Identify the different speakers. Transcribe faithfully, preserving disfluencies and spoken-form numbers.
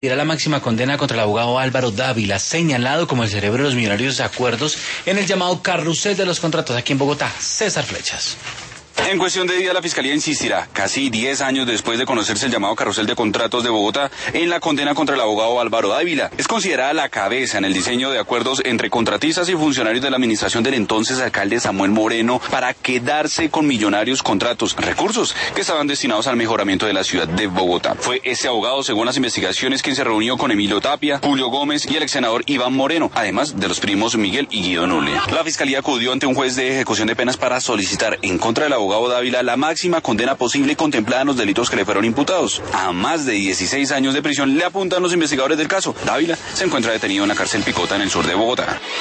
Speaker 1: Era la máxima condena contra el abogado Álvaro Dávila, señalado como el cerebro de los millonarios acuerdos en el llamado carrusel de los contratos aquí en Bogotá. César Flechas.
Speaker 2: En cuestión de día, la Fiscalía insistirá, casi diez años después de conocerse el llamado carrusel de contratos de Bogotá, en la condena contra el abogado Álvaro Dávila. Es considerada la cabeza en el diseño de acuerdos entre contratistas y funcionarios de la administración del entonces alcalde Samuel Moreno para quedarse con millonarios contratos, recursos que estaban destinados al mejoramiento de la ciudad de Bogotá. Fue ese abogado, según las investigaciones, quien se reunió con Emilio Tapia, Julio Gómez y el ex senador Iván Moreno, además de los primos Miguel y Guido Nule. La Fiscalía acudió ante un juez de ejecución de penas para solicitar en contra del abogado Dávila la máxima condena posible contemplada en los delitos que le fueron imputados. A más de dieciséis años de prisión le apuntan los investigadores del caso. Dávila se encuentra detenido en la cárcel Picota en el sur de Bogotá.